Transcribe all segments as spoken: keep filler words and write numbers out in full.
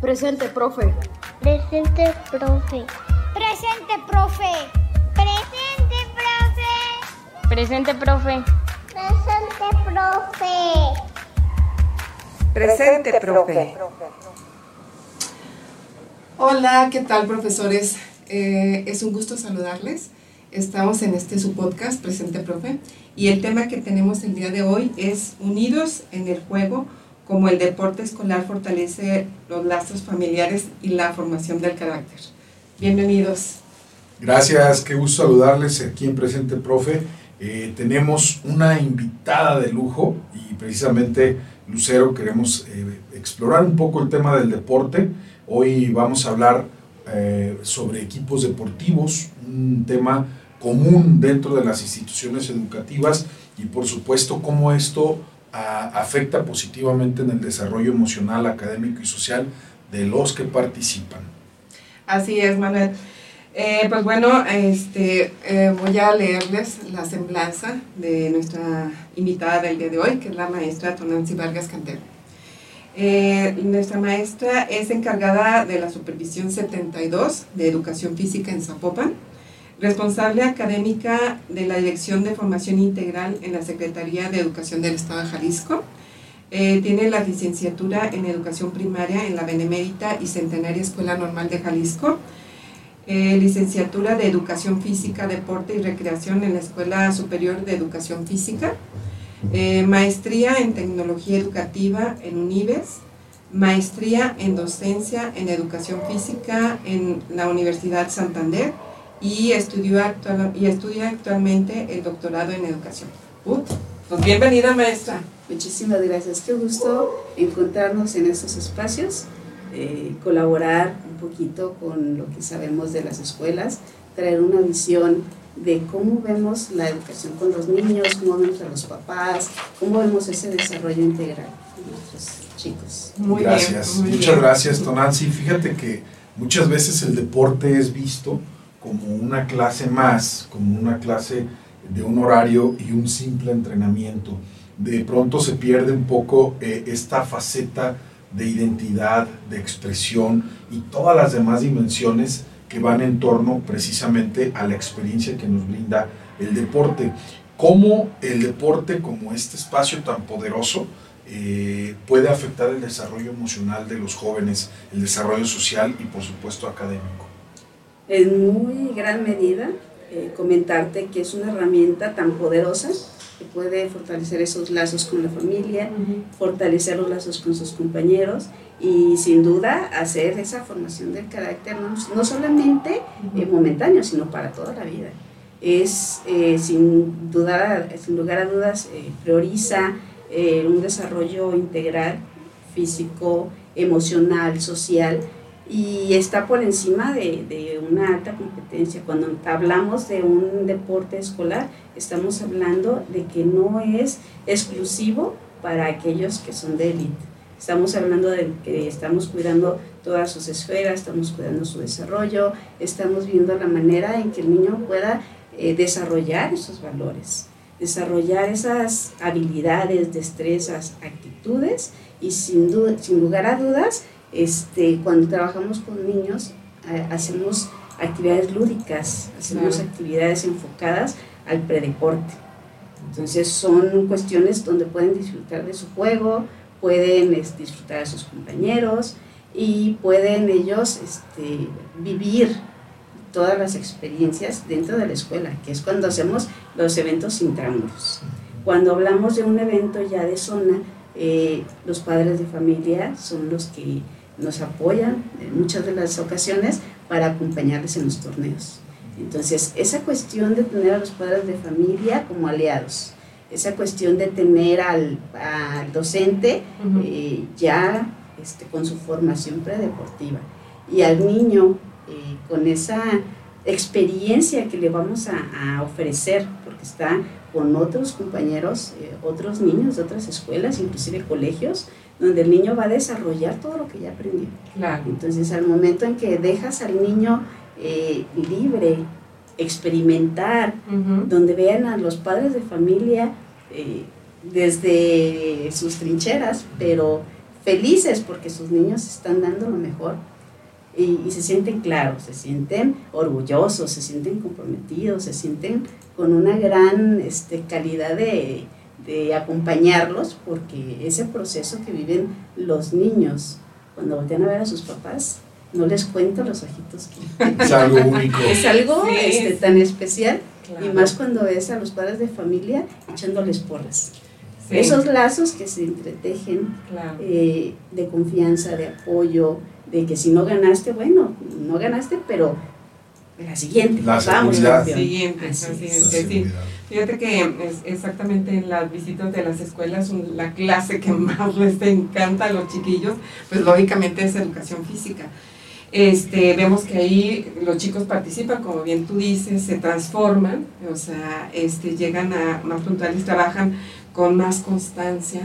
Presente, profe. Presente, profe. Presente, profe. Presente, profe. Presente, profe. Presente, profe. Presente, profe. Hola, ¿qué tal, profesores? Eh, es un gusto saludarles. Estamos en este su podcast, Presente, profe, y el tema que tenemos el día de hoy es Unidos en el juego, como el deporte escolar fortalece los lazos familiares y la formación del carácter. Bienvenidos. Gracias, qué gusto saludarles aquí en Presente, profe. Eh, tenemos una invitada de lujo y precisamente, Lucero, queremos eh, explorar un poco el tema del deporte. Hoy vamos a hablar eh, sobre equipos deportivos, un tema común dentro de las instituciones educativas y por supuesto cómo esto a, afecta positivamente en el desarrollo emocional, académico y social de los que participan. Así es, Manuel. Eh, pues bueno, este, eh, voy a leerles la semblanza de nuestra invitada del día de hoy, que es la maestra Tonancy Vargas Cantero. Eh, nuestra maestra es encargada de la supervisión setenta y dos de educación física en Zapopan, responsable académica de la Dirección de Formación Integral en la Secretaría de Educación del Estado de Jalisco. Eh, tiene la licenciatura en Educación Primaria en la Benemérita y Centenaria Escuela Normal de Jalisco, eh, licenciatura de Educación Física, Deporte y Recreación en la Escuela Superior de Educación Física, eh, maestría en Tecnología Educativa en UNIBES, maestría en Docencia en Educación Física en la Universidad Santander y, estudió actual, y estudia actualmente el doctorado en Educación. Uh, pues bienvenida, maestra. Muchísimas gracias, qué gusto encontrarnos en estos espacios, eh, colaborar un poquito con lo que sabemos de las escuelas, traer una visión de cómo vemos la educación con los niños, cómo vemos a los papás, cómo vemos ese desarrollo integral de nuestros chicos. Muy gracias, bien, muy muchas bien. gracias, Tonancy. Fíjate que muchas veces el deporte es visto como una clase más, como una clase de un horario y un simple entrenamiento. De pronto se pierde un poco eh, esta faceta de identidad, de expresión y todas las demás dimensiones que van en torno precisamente a la experiencia que nos brinda el deporte. Cómo el deporte, como este espacio tan poderoso, eh, puede afectar el desarrollo emocional de los jóvenes, el desarrollo social y por supuesto académico. En muy gran medida, eh, comentarte que es una herramienta tan poderosa que puede fortalecer esos lazos con la familia, uh-huh. fortalecer los lazos con sus compañeros y sin duda hacer esa formación del carácter no, no solamente uh-huh. eh, momentáneo, sino para toda la vida. Es eh, sin, duda, sin lugar a dudas, eh, prioriza eh, un desarrollo integral, físico, emocional, social, y está por encima de, de una alta competencia. Cuando hablamos de un deporte escolar, estamos hablando de que no es exclusivo para aquellos que son de élite. Estamos hablando de que estamos cuidando todas sus esferas, estamos cuidando su desarrollo, estamos viendo la manera en que el niño pueda eh, desarrollar esos valores, desarrollar esas habilidades, destrezas, actitudes y sin, duda, sin lugar a dudas, Este, cuando trabajamos con niños, eh, hacemos actividades lúdicas, hacemos claro. actividades enfocadas al predeporte. Entonces son cuestiones donde pueden disfrutar de su juego, pueden es, disfrutar de sus compañeros y pueden ellos este, vivir todas las experiencias dentro de la escuela, que es cuando hacemos los eventos intramuros. Cuando hablamos de un evento ya de zona, eh, los padres de familia son los que nos apoyan en muchas de las ocasiones para acompañarles en los torneos. Entonces, esa cuestión de tener a los padres de familia como aliados, esa cuestión de tener al, al docente uh-huh. eh, ya este, con su formación predeportiva y al niño eh, con esa experiencia que le vamos a, a ofrecer, porque está con otros compañeros, eh, otros niños de otras escuelas, inclusive colegios, donde el niño va a desarrollar todo lo que ya aprendió. Claro. Entonces, al momento en que dejas al niño eh, libre, experimentar, uh-huh. donde vean a los padres de familia eh, desde sus trincheras, pero felices porque sus niños están dando lo mejor y, y se sienten claros, se sienten orgullosos, se sienten comprometidos, se sienten con una gran este, calidad de, de acompañarlos, porque ese proceso que viven los niños cuando voltean a ver a sus papás, no les cuento los ojitos que es algo único. Es algo Sí, este, sí. tan especial, Claro. y más cuando ves a los padres de familia echándoles porras. Sí, Esos lazos que se entretejen claro. eh, de confianza, de apoyo, de que si no ganaste, bueno, no ganaste, pero la siguiente, La vamos seguridad. campeón. Siguiente, Así la es. siguiente, La sí. seguridad. Fíjate que es exactamente en las visitas de las escuelas, un- la clase que más les encanta a los chiquillos, pues lógicamente es educación física. Este, vemos que ahí los chicos participan, como bien tú dices, se transforman, o sea, este, llegan a más puntuales, trabajan con más constancia,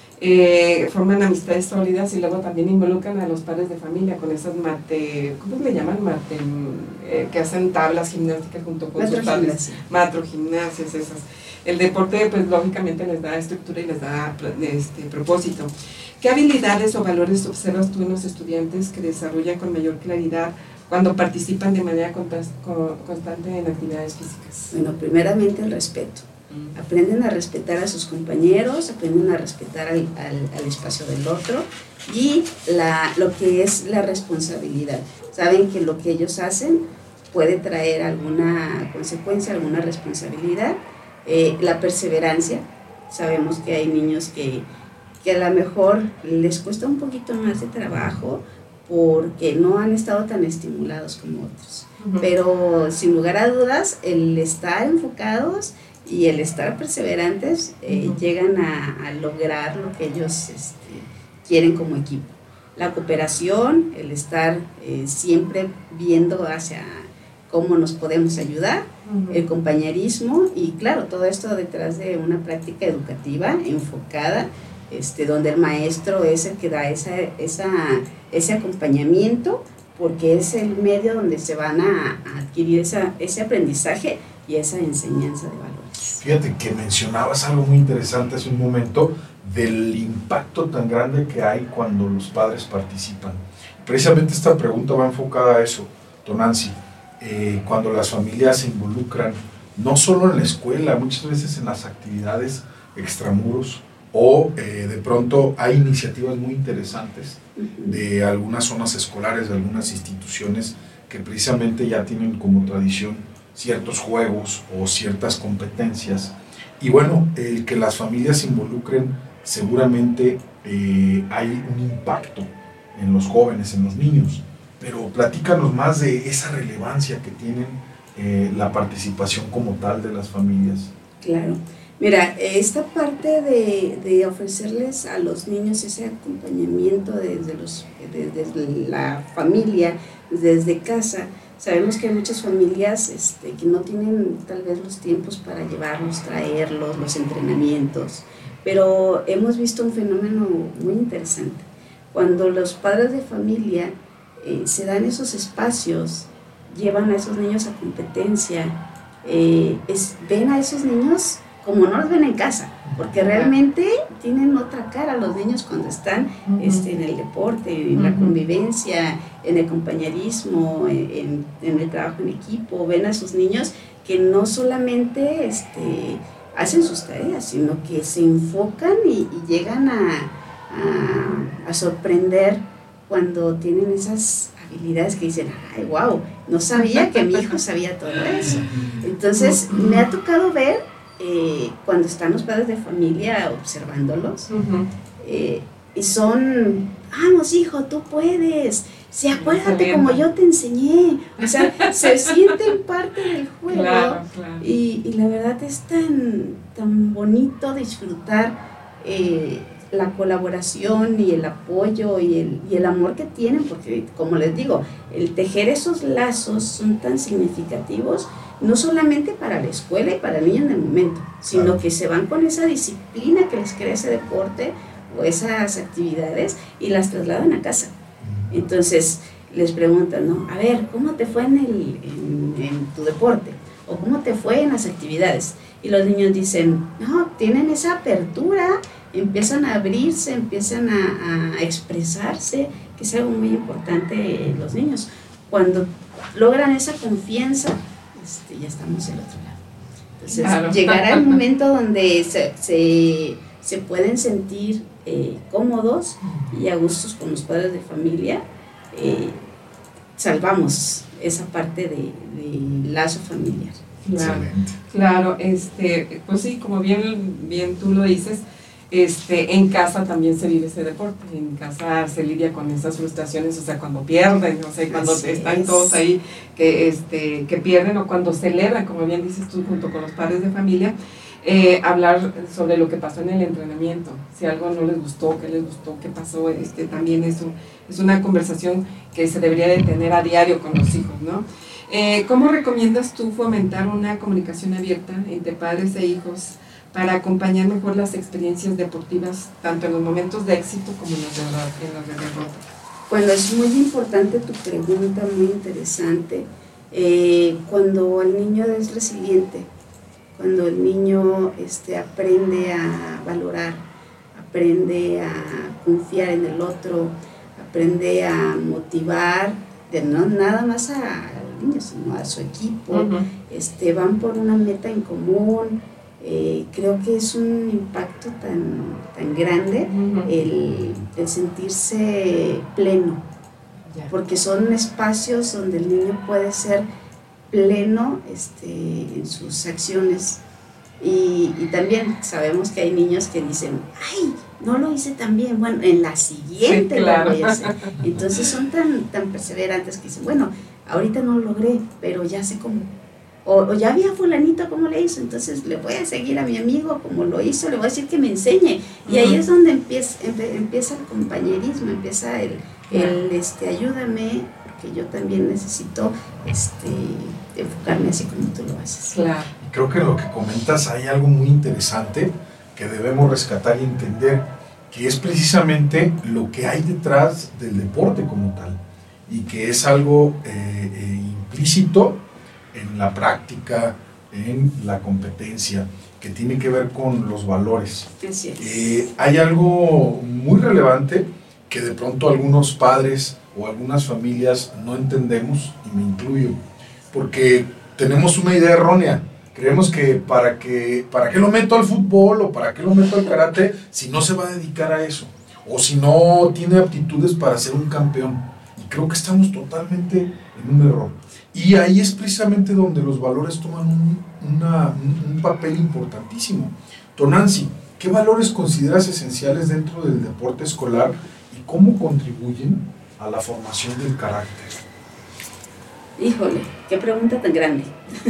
eh, forman amistades sólidas y luego también involucran a los padres de familia con esas mate, ¿cómo le llaman? Mate, eh, que hacen tablas gimnásticas junto con sus padres. Matrogimnasia. Matrogimnasias, esas. El deporte, pues lógicamente les da estructura y les da este, propósito. ¿Qué habilidades o valores observas tú en los estudiantes que desarrollan con mayor claridad cuando participan de manera contas- co- constante en actividades físicas? Bueno, primeramente el respeto. Aprenden a respetar a sus compañeros, aprenden a respetar al, al, al espacio del otro y la, lo que es la responsabilidad. Saben que lo que ellos hacen puede traer alguna consecuencia, alguna responsabilidad. Eh, la perseverancia, sabemos que hay niños que, que a lo mejor les cuesta un poquito más de trabajo porque no han estado tan estimulados como otros. Ujú. Pero sin lugar a dudas, el estar enfocados y el estar perseverantes eh, Ujú. llegan a, a lograr lo que ellos este, quieren como equipo. La cooperación, el estar eh, siempre viendo hacia cómo nos podemos ayudar, Ujú. el compañerismo y claro, todo esto detrás de una práctica educativa enfocada, este, donde el maestro es el que da esa, esa, ese acompañamiento, porque es el medio donde se van a, a adquirir esa, ese aprendizaje y esa enseñanza de valores. Fíjate que mencionabas algo muy interesante hace un momento del impacto tan grande que hay cuando los padres participan. Precisamente esta pregunta va enfocada a eso, Tonancy. Eh, cuando las familias se involucran, no solo en la escuela, muchas veces en las actividades extramuros, o eh, de pronto hay iniciativas muy interesantes de algunas zonas escolares, de algunas instituciones que precisamente ya tienen como tradición ciertos juegos o ciertas competencias. Y bueno, el que las familias se involucren, seguramente eh, hay un impacto en los jóvenes, en los niños. Pero platícanos más de esa relevancia que tienen eh, la participación como tal de las familias. Claro. Mira, esta parte de, de ofrecerles a los niños ese acompañamiento desde, los, desde la familia, desde casa, sabemos que hay muchas familias este, que no tienen tal vez los tiempos para llevarlos, traerlos, los entrenamientos, pero hemos visto un fenómeno muy interesante. Cuando los padres de familia eh, se dan esos espacios, llevan a esos niños a competencia, eh, es, ven a esos niños como no los ven en casa, porque realmente tienen otra cara los niños cuando están Ujú. este, en el deporte, en la Ujú. convivencia, en el compañerismo, en, en el trabajo en equipo. Ven a sus niños que no solamente este, hacen sus tareas, sino que se enfocan y, y llegan a, a, a sorprender cuando tienen esas habilidades que dicen, ay, wow, no sabía que mi hijo sabía todo eso. Entonces, me ha tocado ver Eh, cuando están los padres de familia observándolos, Ujú. eh, y son, vamos hijo, tú puedes, sí, acuérdate Excelente. como yo te enseñé, o sea, se sienten parte del juego. Claro, claro. Y, y la verdad es tan, tan bonito disfrutar eh, la colaboración y el apoyo y el, y el amor que tienen, porque como les digo, el tejer esos lazos son tan significativos, no solamente para la escuela y para el niño en el momento, sino Claro. que se van con esa disciplina que les crea ese deporte o esas actividades y las trasladan a casa. Entonces les preguntan, ¿no? A ver, ¿cómo te fue en, el, en, en tu deporte? ¿O cómo te fue en las actividades? Y los niños dicen, no, tienen esa apertura empiezan a abrirse, empiezan a, a expresarse, que es algo muy importante en los niños. Cuando logran esa confianza, este, ya estamos del otro lado. Entonces, claro. Llegará el momento donde se, se, se pueden sentir eh, cómodos y a gustos con los padres de familia. Eh, salvamos esa parte de, de lazo familiar. Claro, claro, este, pues sí, como bien, bien tú lo dices, este, en casa también se vive ese deporte, en casa se lidia con esas frustraciones, o sea, cuando pierden, o sea, cuando Así están es. todos ahí que, este, que pierden, o cuando celebran, como bien dices tú, junto con los padres de familia, eh, hablar sobre lo que pasó en el entrenamiento, si algo no les gustó, qué les gustó, qué pasó, este, también es, un, es una conversación que se debería de tener a diario con los hijos, ¿no? Eh, ¿Cómo recomiendas tú fomentar una comunicación abierta entre padres e hijos para acompañar mejor las experiencias deportivas, tanto en los momentos de éxito como en los de, en los de derrota? Bueno, es muy importante tu pregunta, muy interesante. Eh, cuando el niño es resiliente, cuando el niño este, aprende a valorar, aprende a confiar en el otro, aprende a motivar, de no nada más a niños, sino a su equipo, uh-huh. este, van por una meta en común. Eh, creo que es un impacto tan, tan grande uh-huh. el, el sentirse pleno, yeah. porque son espacios donde el niño puede ser pleno este, en sus acciones. Y, y también sabemos que hay niños que dicen, ay, no lo hice tan bien, bueno, en la siguiente sí, claro. lo voy a hacer. Entonces son tan, tan perseverantes que dicen, bueno, ahorita no lo logré, pero ya sé cómo. O, o ya vi a fulanito cómo le hizo, entonces le voy a seguir a mi amigo como lo hizo, le voy a decir que me enseñe. Y uh-huh. ahí es donde empieza, empieza el compañerismo, empieza el, el este, ayúdame, porque yo también necesito este, enfocarme así como tú lo haces. Claro. Y creo que en lo que comentas hay algo muy interesante que debemos rescatar y entender, que es precisamente lo que hay detrás del deporte como tal, y que es algo eh, eh, implícito en la práctica, en la competencia, que tiene que ver con los valores. Así es. Eh, hay algo muy relevante que de pronto algunos padres o algunas familias no entendemos, y me incluyo, porque tenemos una idea errónea. Creemos que para, que para qué lo meto al fútbol o para qué lo meto al karate si no se va a dedicar a eso, o si no tiene aptitudes para ser un campeón. Y creo que estamos totalmente en un error. Y ahí es precisamente donde los valores toman un, una, un, un papel importantísimo. Tonancy, ¿qué valores consideras esenciales dentro del deporte escolar y cómo contribuyen a la formación del carácter? Híjole, qué pregunta tan grande.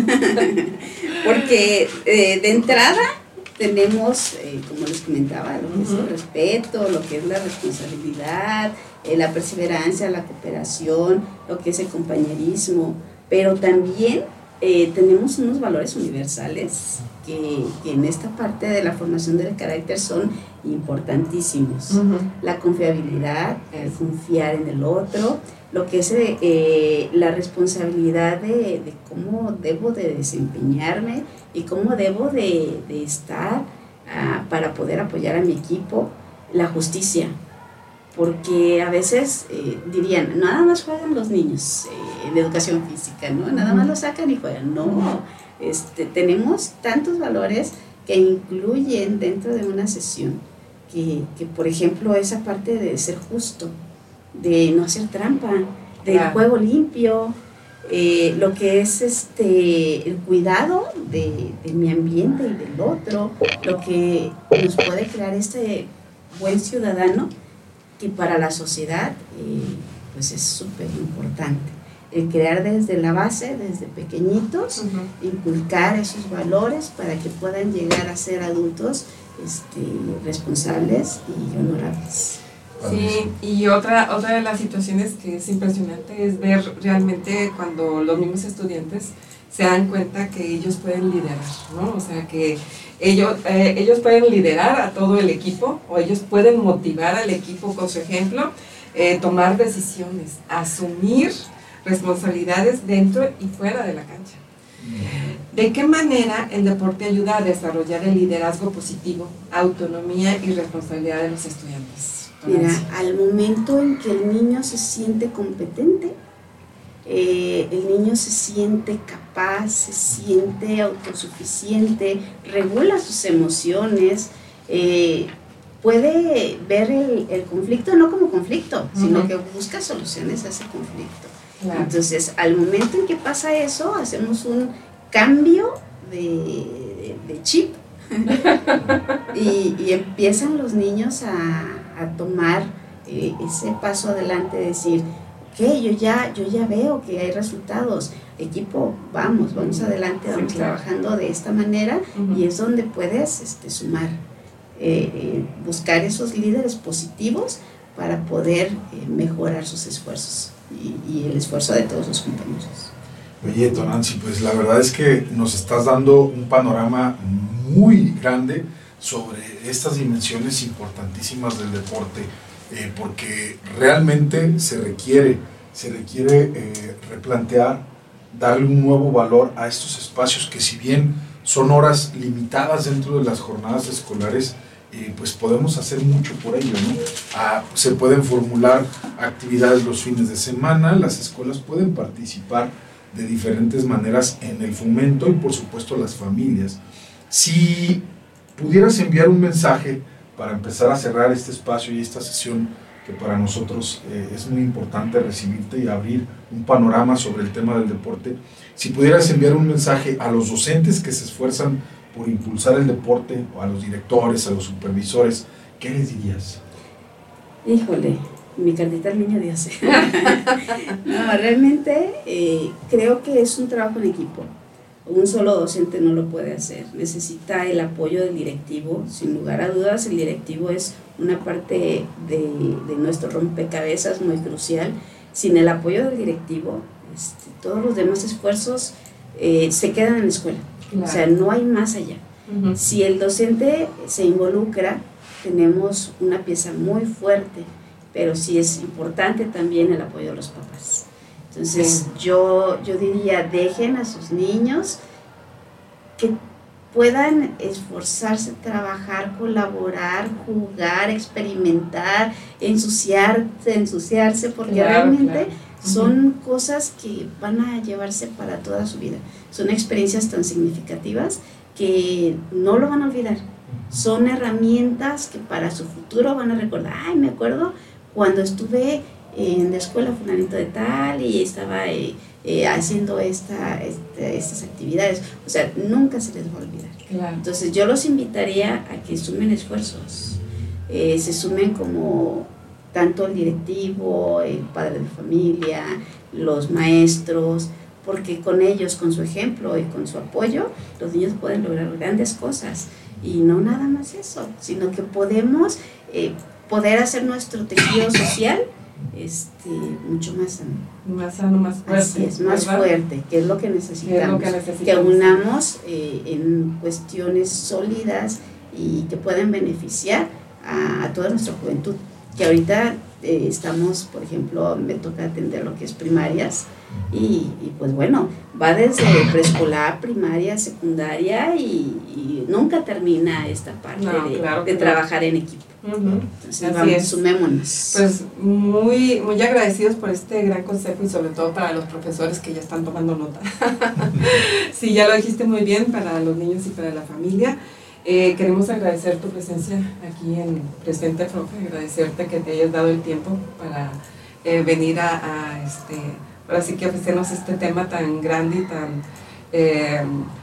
Porque eh, de entrada tenemos, eh, como les comentaba, lo que uh-huh. es el respeto, lo que es la responsabilidad, eh, la perseverancia, la cooperación, lo que es el compañerismo, pero también eh, tenemos unos valores universales que, que en esta parte de la formación del carácter son importantísimos. Uh-huh. La confiabilidad, el confiar en el otro, lo que es eh, la responsabilidad de, de cómo debo de desempeñarme y cómo debo de, de estar uh, para poder apoyar a mi equipo, la justicia, porque a veces eh, dirían, nada más juegan los niños eh, en educación física, ¿no? Nada más lo sacan y juegan. No, este, tenemos tantos valores que incluyen dentro de una sesión, que, que por ejemplo esa parte de ser justo, de no hacer trampa, del claro. juego limpio, eh, lo que es este el cuidado de, de mi ambiente y del otro, lo que nos puede crear este buen ciudadano que para la sociedad eh, pues es súper importante. El crear desde la base, desde pequeñitos, uh-huh. inculcar esos valores para que puedan llegar a ser adultos este, responsables y honorables. Sí, y otra, otra de las situaciones que es impresionante es ver realmente cuando los mismos estudiantes se dan cuenta que ellos pueden liderar, ¿no? O sea, que ellos, eh, ellos pueden liderar a todo el equipo, o ellos pueden motivar al equipo con su ejemplo, eh, tomar decisiones, asumir responsabilidades dentro y fuera de la cancha. ¿De qué manera el deporte ayuda a desarrollar el liderazgo positivo, autonomía y responsabilidad de los estudiantes? Mira, al momento en que el niño se siente competente, eh, el niño se siente capaz, se siente autosuficiente, regula sus emociones, eh, puede ver el, el conflicto no como conflicto, uh-huh. sino que busca soluciones a ese conflicto. Claro. Entonces, al momento en que pasa eso, hacemos un cambio de, de, de chip y, y empiezan los niños a, a tomar eh, ese paso adelante, de decir, ok, yo ya, yo ya veo que hay resultados, equipo, vamos, vamos adelante, vamos sí, claro. trabajando de esta manera, uh-huh. y es donde puedes este, sumar, eh, eh, buscar esos líderes positivos para poder eh, mejorar sus esfuerzos y, y el esfuerzo de todos los compañeros. Oye, Tonantzin, pues la verdad es que nos estás dando un panorama muy grande sobre estas dimensiones importantísimas del deporte, eh, porque realmente se requiere, se requiere eh, replantear, darle un nuevo valor a estos espacios que, si bien son horas limitadas dentro de las jornadas escolares, eh, pues podemos hacer mucho por ello, ¿no? Ah, se pueden formular actividades los fines de semana, las escuelas pueden participar de diferentes maneras en el fomento y por supuesto las familias. Si pudieras enviar un mensaje para empezar a cerrar este espacio y esta sesión, que para nosotros eh, es muy importante recibirte y abrir un panorama sobre el tema del deporte, si pudieras enviar un mensaje a los docentes que se esfuerzan por impulsar el deporte, o a los directores, a los supervisores, ¿qué les dirías? Híjole, mi cartita al niño Dios. No, realmente eh, creo que es un trabajo en equipo. Un solo docente no lo puede hacer. Necesita el apoyo del directivo. Sin lugar a dudas, el directivo es una parte de, de nuestro rompecabezas muy crucial. Sin el apoyo del directivo, este, todos los demás esfuerzos eh, se quedan en la escuela. Claro. O sea, no hay más allá. Uh-huh. Si el docente se involucra, tenemos una pieza muy fuerte, pero sí es importante también el apoyo de los papás. Entonces, sí. yo, yo diría, dejen a sus niños que puedan esforzarse, trabajar, colaborar, jugar, experimentar, ensuciarse, ensuciarse porque claro, realmente claro. Uh-huh. son cosas que van a llevarse para toda su vida. Son experiencias tan significativas que no lo van a olvidar. Son herramientas que para su futuro van a recordar. Ay, me acuerdo cuando estuve en la escuela fulanito de tal y estaba eh, eh, haciendo esta, este, estas actividades. O sea, nunca se les va a olvidar. Claro. Entonces yo los invitaría a que sumen esfuerzos, eh, se sumen como tanto el directivo, el padre de familia, los maestros, porque con ellos, con su ejemplo y con su apoyo, los niños pueden lograr grandes cosas. Y no nada más eso, sino que podemos eh, poder hacer nuestro tejido social este, mucho más sano. Más sano, más fuerte. Así es, más ¿verdad? Fuerte, que es lo que necesitamos. Es lo que, necesitamos. Que unamos eh, en cuestiones sólidas y que puedan beneficiar a, a toda nuestra juventud. Que ahorita eh, estamos, por ejemplo, me toca atender lo que es primarias y, y pues bueno, va desde preescolar, primaria, secundaria y, y nunca termina esta parte no, de, claro, de claro. trabajar en equipo. Uh-huh. Entonces, vamos, es. sumémonos. Pues muy, muy agradecidos por este gran consejo y sobre todo para los profesores que ya están tomando nota. Sí, ya lo dijiste muy bien, para los niños y para la familia. Eh, queremos agradecer tu presencia aquí en Presente Profe, agradecerte que te hayas dado el tiempo para eh, venir a, a este, ahora sí que ofrecernos este tema tan grande y tan, eh,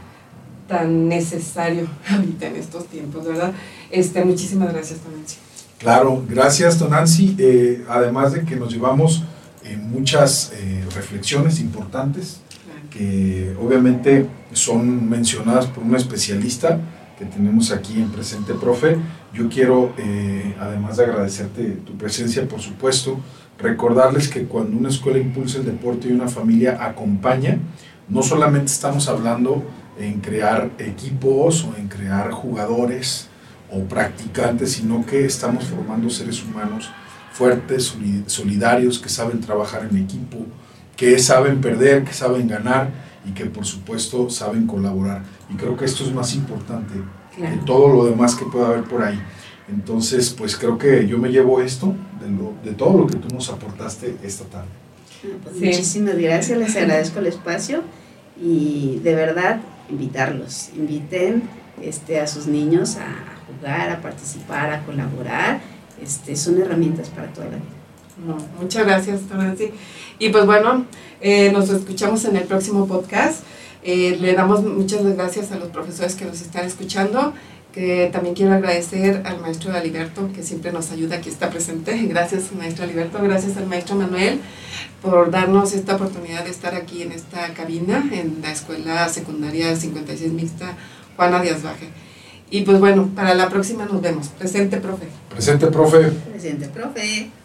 tan necesario ahorita en estos tiempos, ¿verdad? Este, muchísimas gracias, Tonantzin. Claro, gracias, Tonantzin. Eh, además de que nos llevamos eh, muchas eh, reflexiones importantes, claro. que obviamente son mencionadas por un especialista que tenemos aquí en Presente Profe. Yo quiero, eh, además de agradecerte tu presencia, por supuesto, recordarles que cuando una escuela impulsa el deporte y una familia acompaña, no solamente estamos hablando en crear equipos o en crear jugadores o practicantes, sino que estamos formando seres humanos fuertes, solidarios, que saben trabajar en equipo, que saben perder, que saben ganar y que por supuesto saben colaborar. Y creo que esto es más importante Claro. que todo lo demás que pueda haber por ahí. Entonces, pues creo que yo me llevo esto de, lo, de todo lo que tú nos aportaste esta tarde. Pues Sí. Muchísimas gracias, les agradezco el espacio y de verdad invitarlos, inviten este, a sus niños a jugar, a participar, a colaborar, este, son herramientas para toda la vida. No, muchas gracias, Nancy. Y pues bueno, eh, nos escuchamos en el próximo podcast. Eh, le damos muchas gracias a los profesores que nos están escuchando, que también quiero agradecer al maestro Aliberto, que siempre nos ayuda, aquí está presente. Gracias, maestro Aliberto. Gracias al maestro Manuel por darnos esta oportunidad de estar aquí en esta cabina, en la Escuela Secundaria cincuenta y seis Mixta Juana Díaz Baje. Y pues bueno, para la próxima nos vemos. Presente, profe. Presente, profe. Presente, profe.